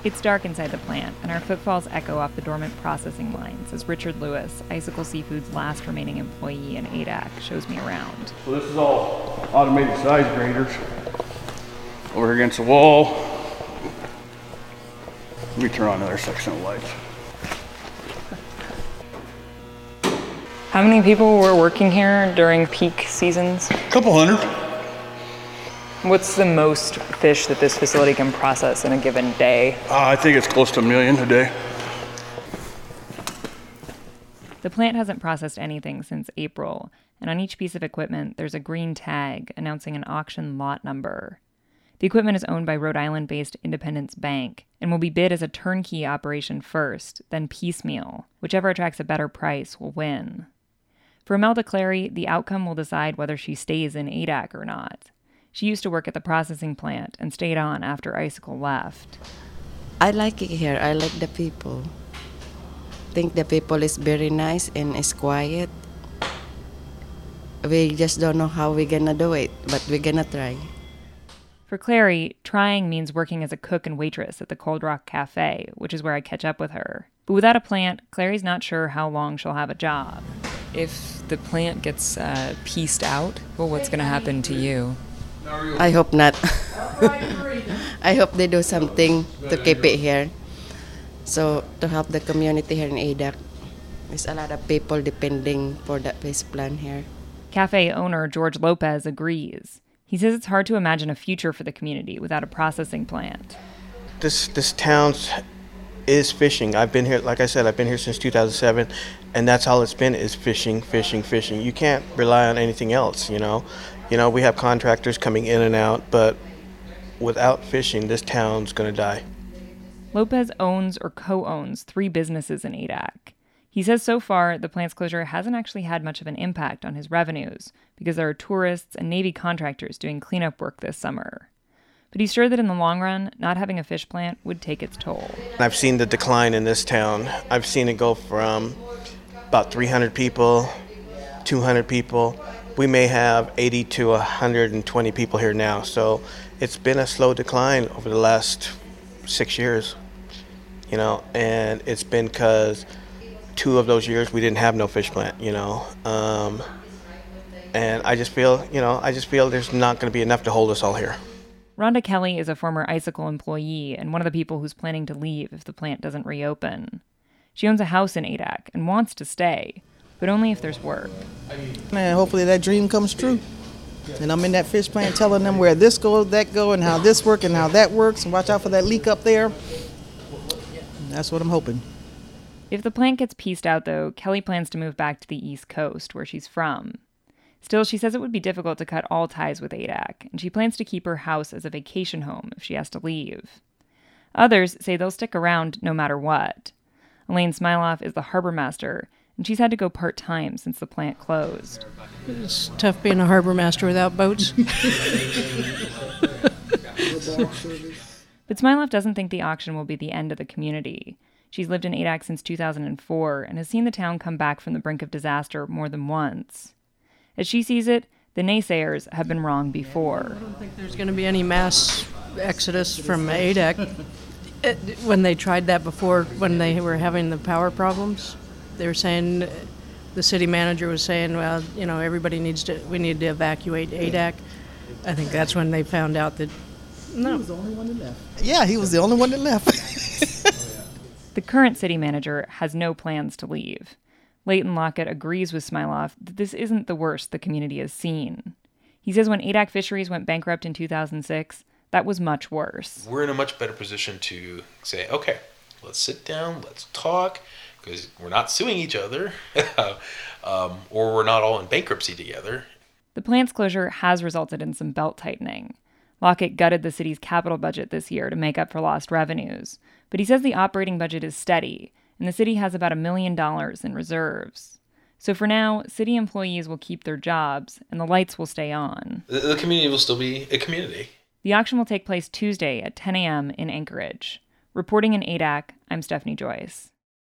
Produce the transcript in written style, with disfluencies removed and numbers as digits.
It's dark inside the plant, and our footfalls echo off the dormant processing lines as Richard Lewis, Icicle Seafood's last remaining employee in ADAC, shows me around. So this is all automated size graders. Over against the wall. Let me turn on another section of lights. How many people were working here during peak seasons? Couple hundred. What's the most fish that this facility can process in a given day? I think it's close to 1 million a day. The plant hasn't processed anything since April, and on each piece of equipment, there's a green tag announcing an auction lot number. The equipment is owned by Rhode Island-based Independence Bank and will be bid as a turnkey operation first, then piecemeal. Whichever attracts a better price will win. For Imelda Clary, the outcome will decide whether she stays in ADAC or not. She used to work at the processing plant and stayed on after Icicle left. I like it here. I like the people. Think the people is very nice and is quiet. We just don't know how we're gonna do it, but we're gonna try. For Clary, trying means working as a cook and waitress at the Cold Rock Cafe, which is where I catch up with her. But without a plant, Clary's not sure how long she'll have a job. If the plant gets pieced out, well, what's going to happen to you? I hope not. I hope they do something to keep it here. So, to help the community here in ADAC. There's a lot of people depending for that fish plant here. Cafe owner George Lopez agrees. He says it's hard to imagine a future for the community without a processing plant. This town is fishing. I've been here, like I said, I've been here since 2007, and that's all it's been is fishing, fishing, fishing. You can't rely on anything else, you know. You know, we have contractors coming in and out, but without fishing, this town's going to die. Lopez owns or co-owns 3 businesses in ADAC. He says so far, the plant's closure hasn't actually had much of an impact on his revenues because there are tourists and Navy contractors doing cleanup work this summer. But he's sure that in the long run, not having a fish plant would take its toll. I've seen the decline in this town. I've seen it go from about 300 people, 200 people. We may have 80 to 120 people here now. So it's been a slow decline over the last 6 years, you know, and it's been because 2 of those years we didn't have no fish plant, you know. And I just feel there's not going to be enough to hold us all here. Rhonda Kelly is a former Icicle employee and one of the people who's planning to leave if the plant doesn't reopen. She owns a house in ADAC and wants to stay, but only if there's work. Man, hopefully that dream comes true. And I'm in that fish plant telling them where this go, that go, and how this works and how that works, and watch out for that leak up there. And that's what I'm hoping. If the plant gets pieced out, though, Kelly plans to move back to the East Coast, where she's from. Still, she says it would be difficult to cut all ties with ADAC, and she plans to keep her house as a vacation home if she has to leave. Others say they'll stick around no matter what. Elaine Smiloff is the harbor master, and she's had to go part-time since the plant closed. It's tough being a harbor master without boats. But Smiloff doesn't think the auction will be the end of the community. She's lived in ADAC since 2004 and has seen the town come back from the brink of disaster more than once. As she sees it, the naysayers have been wrong before. I don't think there's going to be any mass exodus from ADAC. When they tried that before, when they were having the power problems, they were saying, the city manager was saying, well, you know, we need to evacuate ADAC. I think that's when they found out that, no. He was the only one that left. Yeah, he was the only one that left. The current city manager has no plans to leave. Leighton Lockett agrees with Smiloff that this isn't the worst the community has seen. He says when ADAC Fisheries went bankrupt in 2006, that was much worse. We're in a much better position to say, okay, let's sit down, let's talk, because we're not suing each other, or we're not all in bankruptcy together. The plant's closure has resulted in some belt-tightening. Lockett gutted the city's capital budget this year to make up for lost revenues, but he says the operating budget is steady, and the city has about $1 million in reserves. So for now, city employees will keep their jobs, and the lights will stay on. The community will still be a community. The auction will take place Tuesday at 10 a.m. in Anchorage. Reporting in ADAC, I'm Stephanie Joyce.